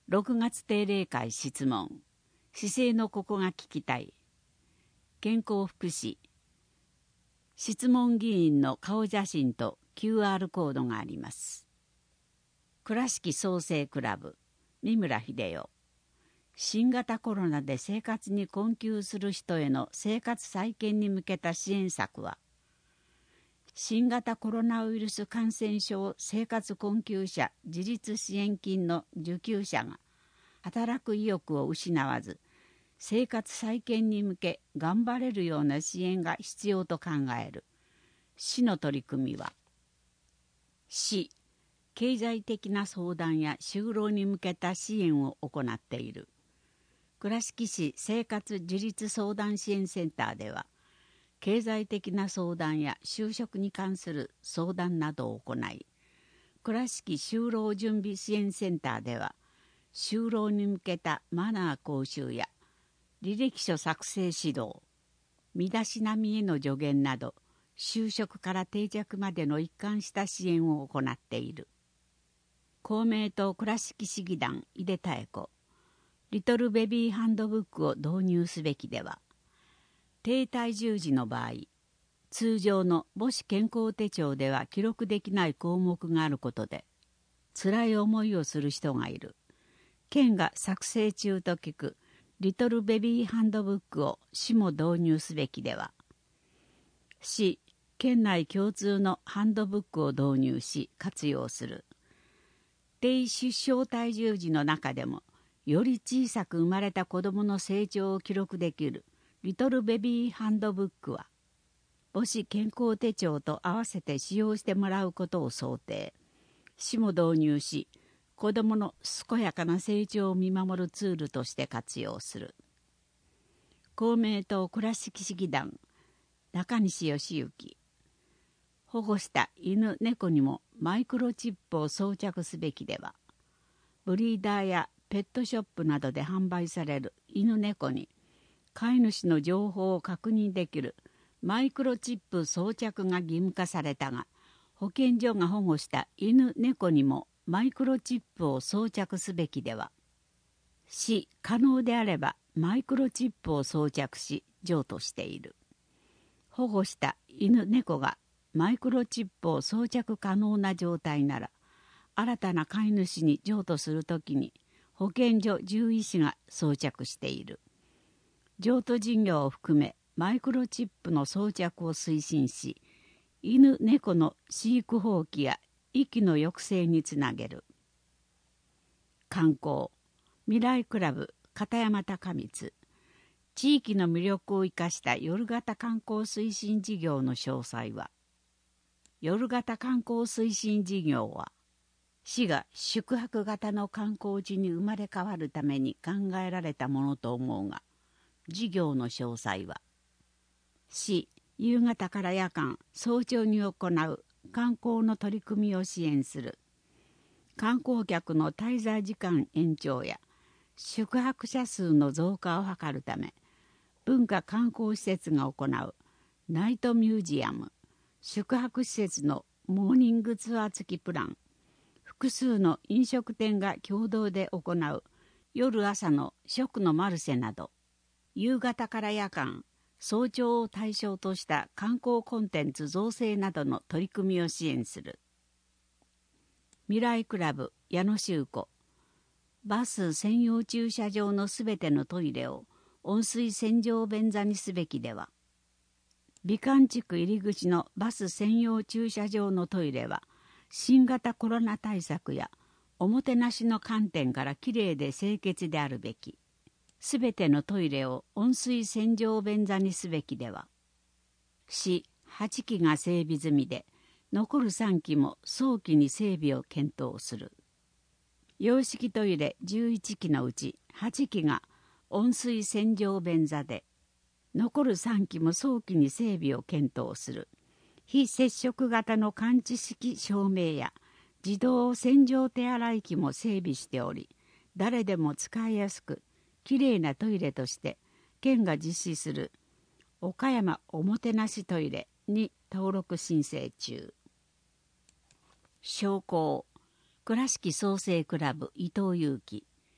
6月定例会質問。姿勢のここが聞きたい。健康福祉。質問議員の顔写真と QR コードがあります。倉敷創生クラブ、三村秀夫。新型コロナで生活に困窮する人への生活再建に向けた支援策は、新型コロナウイルス感染症生活困窮者自立支援金の受給者が働く意欲を失わず生活再建に向け頑張れるような支援が必要と考える。市の取り組みは、市、経済的な相談や就労に向けた支援を行っている。倉敷市生活自立相談支援センターでは、経済的な相談や就職に関する相談などを行い、倉敷就労準備支援センターでは、就労に向けたマナー講習や履歴書作成指導、身だしなみへの助言など、就職から定着までの一貫した支援を行っている。公明党倉敷市議団井出妙子、リトルベビーハンドブックを導入すべきでは、低体重児の場合、通常の母子健康手帳では記録できない項目があることで、辛い思いをする人がいる。県が作成中と聞くリトルベビーハンドブックを市も導入すべきでは、市、県内共通のハンドブックを導入し活用する。低出生体重児の中でも、より小さく生まれた子どもの成長を記録できるリトルベビーハンドブックは、母子健康手帳と合わせて使用してもらうことを想定。市も導入し、子どもの健やかな成長を見守るツールとして活用する。公明党倉敷市議団中西義行。保護した犬猫にもマイクロチップを装着すべきでは、ブリーダーやペットショップなどで販売される犬猫に飼い主の情報を確認できるマイクロチップ装着が義務化されたが、保健所が保護した犬猫にもマイクロチップを装着すべきでは、市可能であればマイクロチップを装着し譲渡している。保護した犬猫がマイクロチップを装着可能な状態なら、新たな飼い主に譲渡するときに保健所獣医師が装着している。譲渡事業を含めマイクロチップの装着を推進し、犬猫の飼育放棄や遺棄の抑制につなげる。観光未来クラブ片山高光。地域の魅力を生かした夜型観光推進事業の詳細は、夜型観光推進事業は、市が宿泊型の観光地に生まれ変わるために考えられたものと思うが、事業の詳細は、市、夕方から夜間、早朝に行う観光の取り組みを支援する。観光客の滞在時間延長や宿泊者数の増加を図るため、文化観光施設が行うナイトミュージアム、宿泊施設のモーニングツアー付きプラン、複数の飲食店が共同で行う夜朝の食のマルシェなど、夕方から夜間、早朝を対象とした観光コンテンツ造成などの取り組みを支援する。未来クラブ矢野修子。バス専用駐車場のすべてのトイレを温水洗浄便座にすべきでは、美観地区入り口のバス専用駐車場のトイレは、新型コロナ対策やおもてなしの観点からきれいで清潔であるべき。すべてのトイレを温水洗浄便座にすべきでは、市8基が整備済みで、残る3基も早期に整備を検討する。洋式トイレ11基のうち8基が温水洗浄便座で、残る3基も早期に整備を検討する。非接触型の感知式照明や自動洗浄手洗い機も整備しており、誰でも使いやすく、きれいなトイレとして県が実施する岡山おもてなしトイレに登録申請中。商工倉敷創生クラブ伊藤祐樹。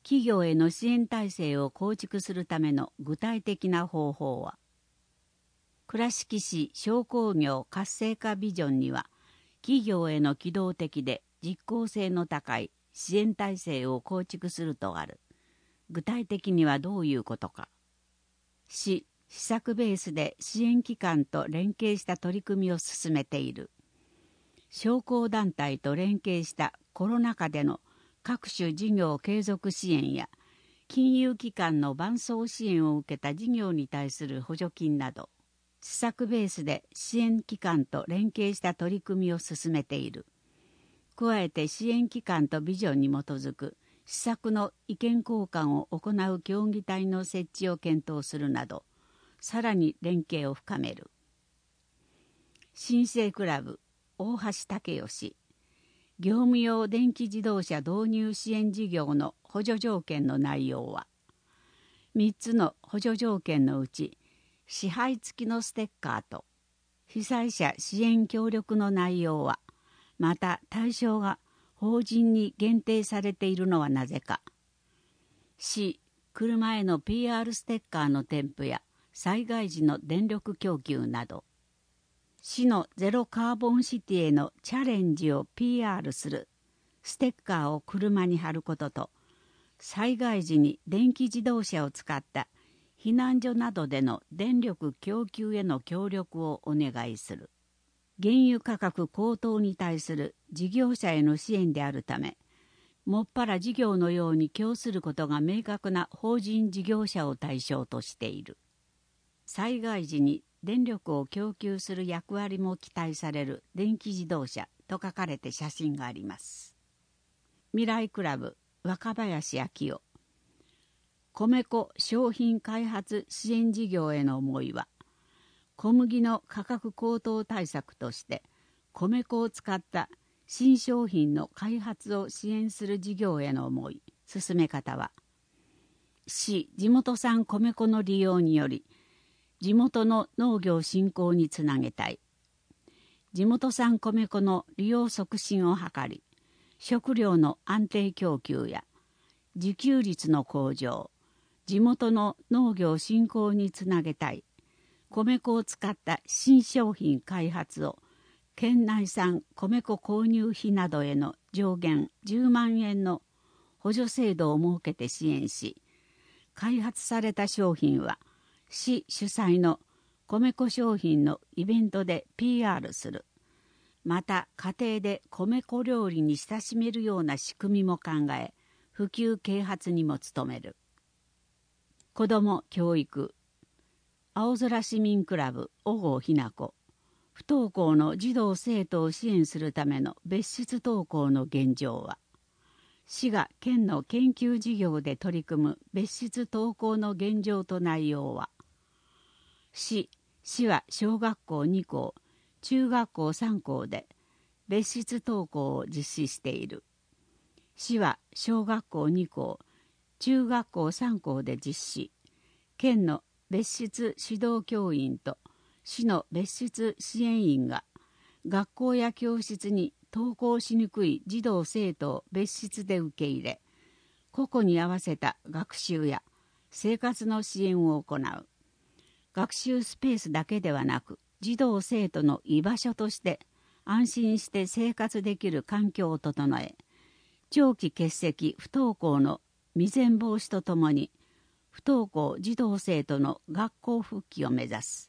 企業への支援体制を構築するための具体的な方法は、倉敷市商工業活性化ビジョンには、企業への機動的で実効性の高い支援体制を構築するとある。具体的にはどういうことか。施策ベースで支援機関と連携した取り組みを進めている。商工団体と連携したコロナ禍での各種事業継続支援や金融機関の伴走支援を受けた事業に対する補助金など、施策ベースで支援機関と連携した取り組みを進めている。加えて支援機関とビジョンに基づく施策の意見交換を行う協議体の設置を検討するなど、さらに連携を深める。新生クラブ大橋武義、業務用電気自動車導入支援事業の補助条件の内容は、3つの補助条件のうち、支配付きのステッカーと被災者支援協力の内容は、また対象が法人に限定されているのはなぜか。市、車への PR ステッカーの添付や災害時の電力供給など、市のゼロカーボンシティへのチャレンジを PR するステッカーを車に貼ることと、災害時に電気自動車を使った避難所などでの電力供給への協力をお願いする。原油価格高騰に対する事業者への支援であるため、もっぱら事業のように供することが明確な法人事業者を対象としている。災害時に電力を供給する役割も期待される電気自動車と書かれて写真があります。未来クラブ若林昭夫、米粉商品開発支援事業への思いは、小麦の価格高騰対策として米粉を使った新商品の開発を支援する事業への思い。進め方は、地元産米粉の利用により地元の農業振興につなげたい。地元産米粉の利用促進を図り、食料の安定供給や自給率の向上、地元の農業振興につなげたい。米粉を使った新商品開発を県内産米粉購入費などへの上限10万円の補助制度を設けて支援し、開発された商品は市主催の米粉商品のイベントで PR する。また家庭で米粉料理に親しめるような仕組みも考え、普及啓発にも努める。子ども教育青空市民クラブ小郷ひな子、不登校の児童生徒を支援するための別室登校の現状は、市が県の研究事業で取り組む別室登校の現状と内容は、市は小学校2校、中学校3校で別室登校を実施している。市は小学校2校、中学校3校で実施。県の別室指導教員と市の別室支援員が学校や教室に登校しにくい児童生徒を別室で受け入れ、個々に合わせた学習や生活の支援を行う。学習スペースだけではなく、児童生徒の居場所として安心して生活できる環境を整え、長期欠席不登校の未然防止とともに、不登校児童生徒の学校復帰を目指す。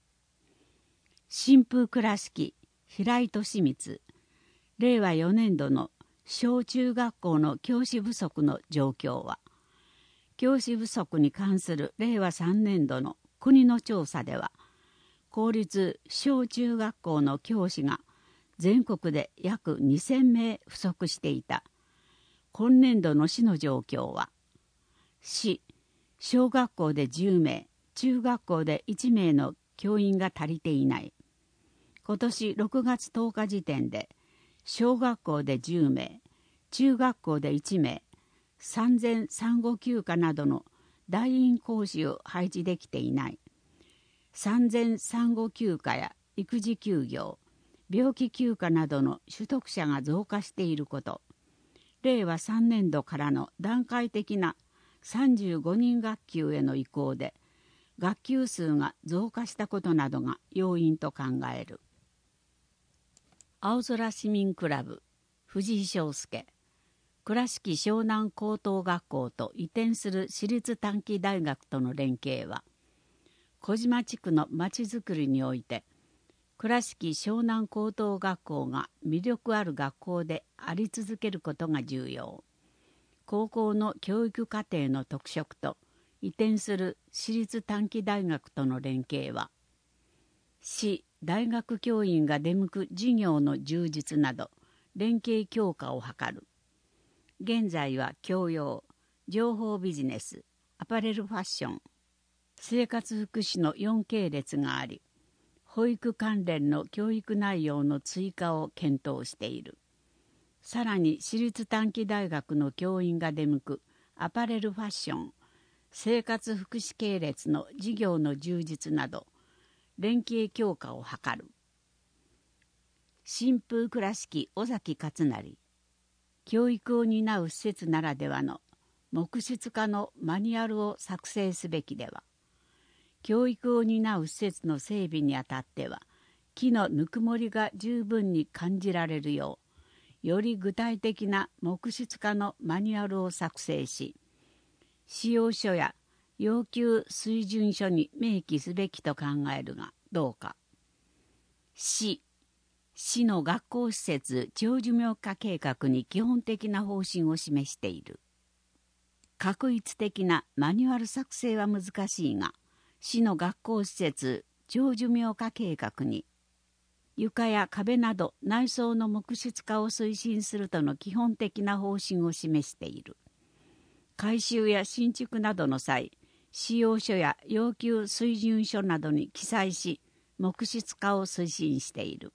新風倉敷平井利光、令和4年度の小中学校の教師不足の状況は、教師不足に関する令和3年度の国の調査では、公立小中学校の教師が全国で約2000名不足していた。今年度の市の状況は、市、小学校で10名、中学校で1名の教員が足りていない。今年6月10日時点で、小学校で10名、中学校で1名、産前産後休暇などの代員講師を配置できていない。産前産後休暇や育児休業、病気休暇などの取得者が増加していること、 令和3年度からの段階的な35人学級への移行で学級数が増加したことなどが要因と考える。青空市民クラブ藤井翔介、倉敷湘南高等学校と移転する私立短期大学との連携は、小島地区のまちづくりにおいて倉敷湘南高等学校が魅力ある学校であり続けることが重要。高校の教育課程の特色と移転する私立短期大学との連携は、市大学教員が出向く授業の充実など連携強化を図る。現在は教養、情報ビジネス、アパレルファッション、生活福祉の4系列があり、保育関連の教育内容の追加を検討している。さらに私立短期大学の教員が出向くアパレルファッション、生活福祉系列の事業の充実など連携強化を図る。新風倉敷尾崎勝成、教育を担う施設ならではの木質化のマニュアルを作成すべきでは、教育を担う施設の整備にあたっては木のぬくもりが十分に感じられるよう、より具体的な木質化のマニュアルを作成し、使用書や要求水準書に明記すべきと考えるがどうか。市の学校施設長寿命化計画に基本的な方針を示している。画一的なマニュアル作成は難しいが、市の学校施設長寿命化計画に床や壁など内装の木質化を推進するとの基本的な方針を示している。改修や新築などの際、使用書や要求水準書などに記載し、木質化を推進している。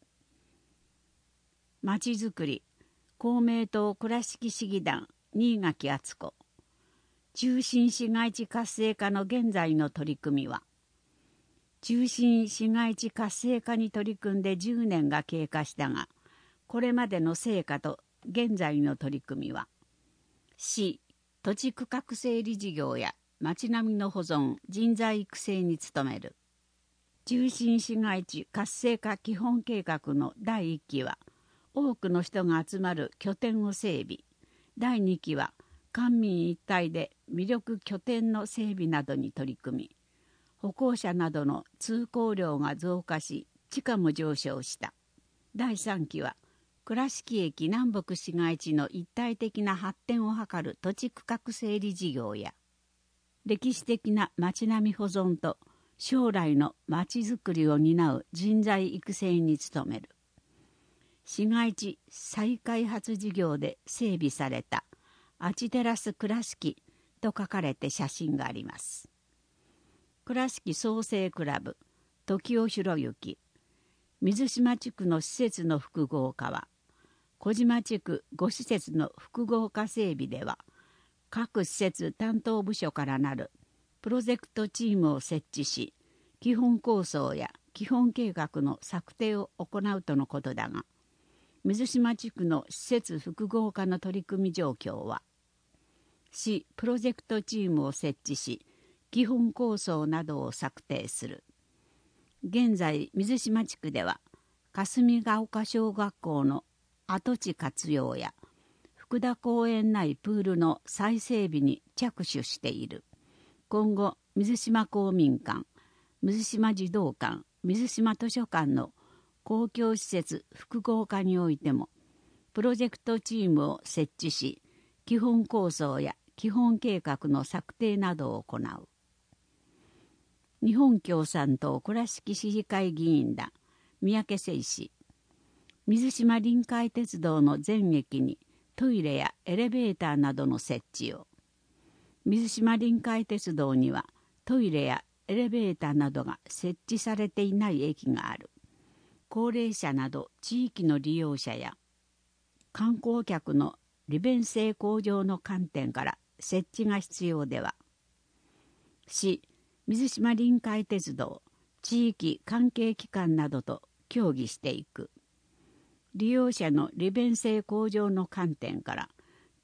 まちづくり、公明党倉敷市議団新垣敦子、中心市街地活性化の現在の取り組みは、中心市街地活性化に取り組んで10年が経過したが、これまでの成果と現在の取り組みは、市土地区画整理事業や町並みの保存、人材育成に努める。中心市街地活性化基本計画の第1期は、多くの人が集まる拠点を整備。第2期は、官民一体で魅力拠点の整備などに取り組み、歩行者などの通行量が増加し、地価も上昇した。第3期は、倉敷駅南北市街地の一体的な発展を図る土地区画整理事業や、歴史的な町並み保存と将来の町づくりを担う人材育成に努める。市街地再開発事業で整備されたアチテラス倉敷と書かれて写真があります。倉敷創生クラブ時尾博之、水島地区の施設の複合化は、小島地区5施設の複合化整備では、各施設担当部署からなるプロジェクトチームを設置し、基本構想や基本計画の策定を行うとのことだが、水島地区の施設複合化の取り組み状況は、市プロジェクトチームを設置し、基本構想などを策定する。現在、水島地区では、霞ヶ丘小学校の跡地活用や福田公園内プールの再整備に着手している。今後、水島公民館、水島児童館、水島図書館の公共施設複合化においても、プロジェクトチームを設置し、基本構想や基本計画の策定などを行う。日本共産党倉敷市議会議員団三宅誠氏、水島臨海鉄道の全駅にトイレやエレベーターなどの設置を。水島臨海鉄道にはトイレやエレベーターなどが設置されていない駅がある。高齢者など地域の利用者や観光客の利便性向上の観点から設置が必要では、市水島臨海鉄道地域関係機関などと協議していく。利用者の利便性向上の観点から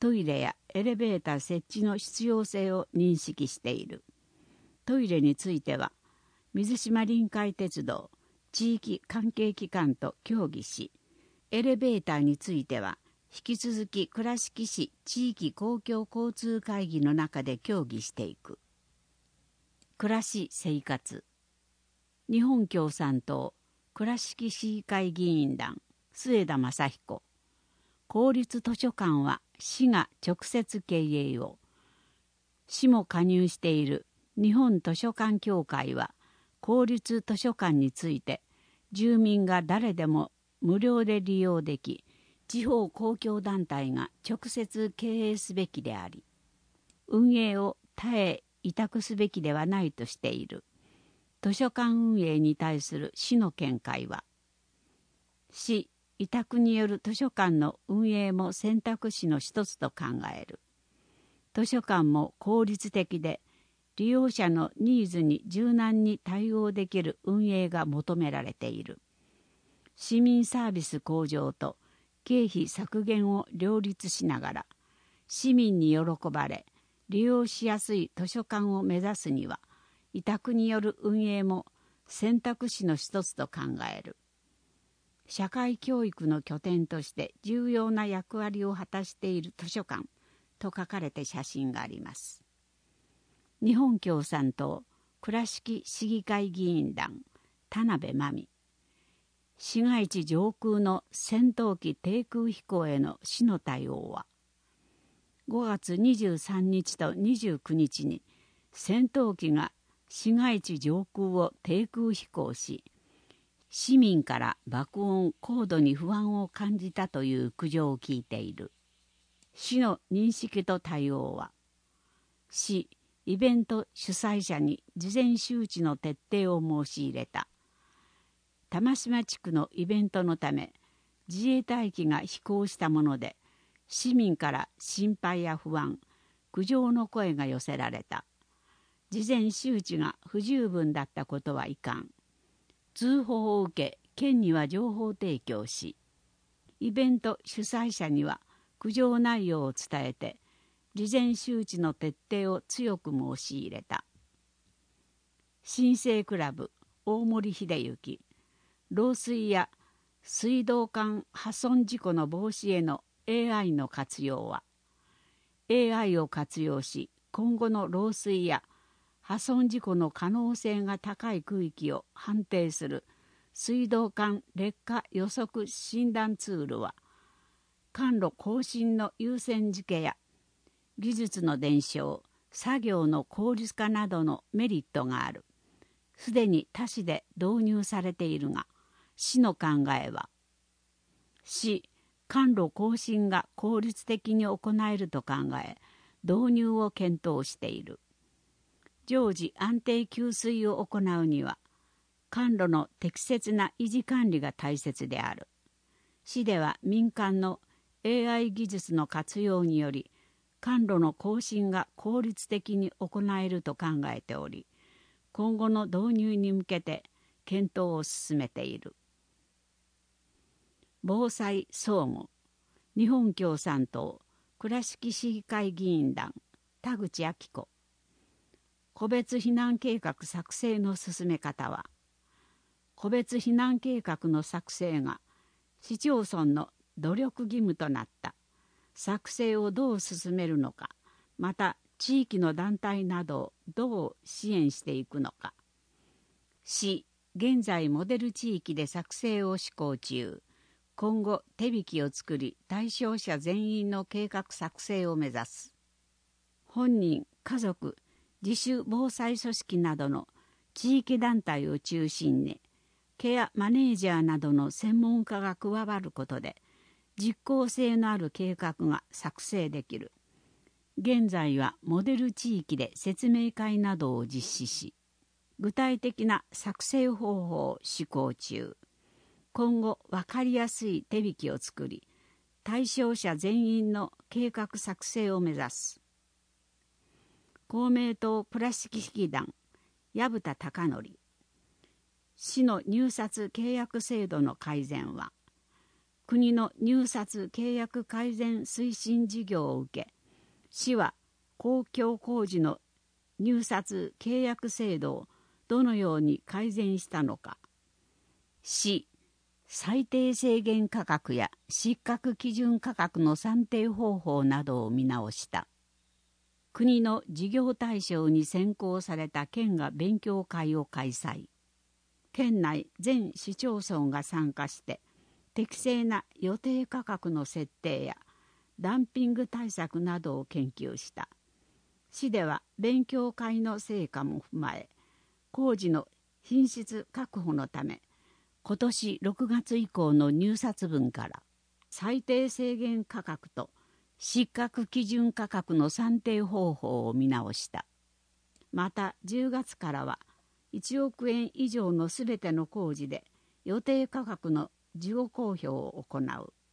トイレやエレベーター設置の必要性を認識している。トイレについては、水島臨海鉄道、地域関係機関と協議し、エレベーターについては、引き続き倉敷市地域公共交通会議の中で協議していく。暮らし生活。日本共産党倉敷市議会議員団末田正彦。公立図書館は市が直接経営を。市も加入している日本図書館協会は、公立図書館について住民が誰でも無料で利用でき、地方公共団体が直接経営すべきであり、運営を他へ委託すべきではないとしている。図書館運営に対する市の見解は、市委託による図書館の運営も選択肢の一つと考える。図書館も効率的で、利用者のニーズに柔軟に対応できる運営が求められている。市民サービス向上と経費削減を両立しながら、市民に喜ばれ、利用しやすい図書館を目指すには、委託による運営も選択肢の一つと考える。社会教育の拠点として重要な役割を果たしている図書館と書かれて写真があります。日本共産党倉敷市議会議員団田辺真美。市街地上空の戦闘機低空飛行への市の対応は、5月23日と29日に戦闘機が市街地上空を低空飛行し、市民から爆音・高度に不安を感じたという苦情を聞いている。市の認識と対応は、市イベント主催者に事前周知の徹底を申し入れた。玉島地区のイベントのため、自衛隊機が飛行したもので、市民から心配や不安、苦情の声が寄せられた。事前周知が不十分だったことはいかん。通報を受け、県には情報提供し、イベント主催者には苦情内容を伝えて、事前周知の徹底を強く申し入れた。新生クラブ大森秀之。漏水や水道管破損事故の防止への AI の活用は、AI を活用し、今後の漏水や破損事故の可能性が高い区域を判定する水道管劣化予測診断ツールは、管路更新の優先付けや技術の伝承、作業の効率化などのメリットがある。すでに他市で導入されているが、市の考えは、市管路更新が効率的に行えると考え、導入を検討している。常時安定給水を行うには、管路の適切な維持管理が大切である。市では民間の AI 技術の活用により、管路の更新が効率的に行えると考えており、今後の導入に向けて検討を進めている。防災総務日本共産党倉敷市議会議員団田口明子。個別避難計画作成の進め方は、個別避難計画の作成が市町村の努力義務となった。作成をどう進めるのか、また地域の団体などをどう支援していくのか。市、現在モデル地域で作成を施行中。今後手引きを作り、対象者全員の計画作成を目指す。本人、家族、自主防災組織などの地域団体を中心に、ケアマネージャーなどの専門家が加わることで、実効性のある計画が作成できる。現在はモデル地域で説明会などを実施し、具体的な作成方法を施行中。今後分かりやすい手引きを作り、対象者全員の計画作成を目指す。公明党倉敷市議団薮田貴則。市の入札契約制度の改善は、 国の入札契約改善推進事業を受け、市は公共工事の入札契約制度をどのように改善したのか。市、最低制限価格や失格基準価格の算定方法などを見直した。国の事業対象に選考された県が勉強会を開催。県内全市町村が参加して適正な予定価格の設定やダンピング対策などを研究した。市では勉強会の成果も踏まえ、工事の品質確保のため、今年6月以降の入札分から最低制限価格と失格基準価格の算定方法を見直した。また10月からは1億円以上のすべての工事で予定価格の事後公表を行う。